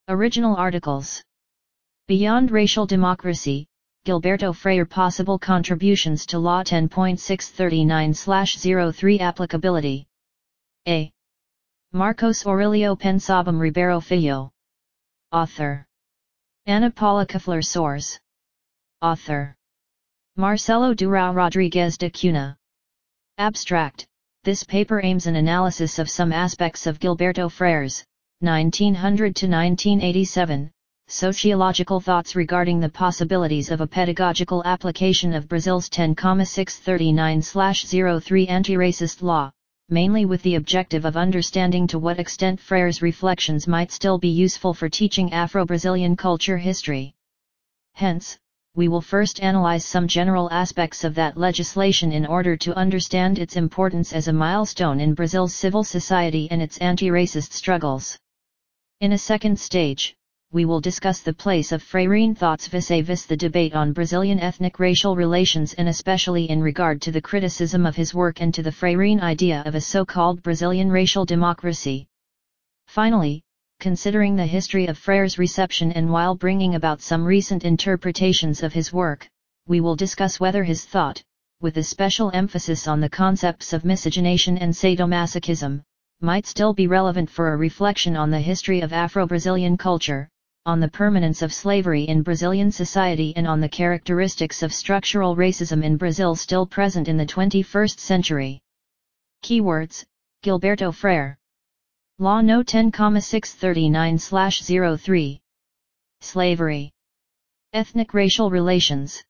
Original articles. Beyond Racial Democracy, Gilberto Freyre Possible Contributions to Law 10.639/03 Applicability. A. Marcos Aurelio Pensabum Ribeiro Filho. Author. Ana Paula Kefler Soares. Author. Marcelo Durão Rodrigues de Cunha. Abstract. This paper aims an analysis of some aspects of Gilberto Freyre's 1900 to 1987 sociological thoughts regarding the possibilities of a pedagogical application of Brazil's 10.639/03 anti-racist law, mainly with the objective of understanding to what extent Freyre's reflections might still be useful for teaching Afro-Brazilian culture history. Hence, we will first analyze some general aspects of that legislation in order to understand its importance as a milestone in Brazil's civil society and its anti-racist struggles. In a second stage, we will discuss the place of Freirine thoughts vis-a-vis the debate on Brazilian ethnic-racial relations and especially in regard to the criticism of his work and to the Freirine idea of a so-called Brazilian racial democracy. Finally, considering the history of Freyre's reception and while bringing about some recent interpretations of his work, we will discuss whether his thought, with a special emphasis on the concepts of miscegenation and sadomasochism, might still be relevant for a reflection on the history of Afro-Brazilian culture, on the permanence of slavery in Brazilian society and on the characteristics of structural racism in Brazil still present in the 21st century. Keywords: Gilberto Freyre. Law No. 10.639/03. Slavery. Ethnic racial relations.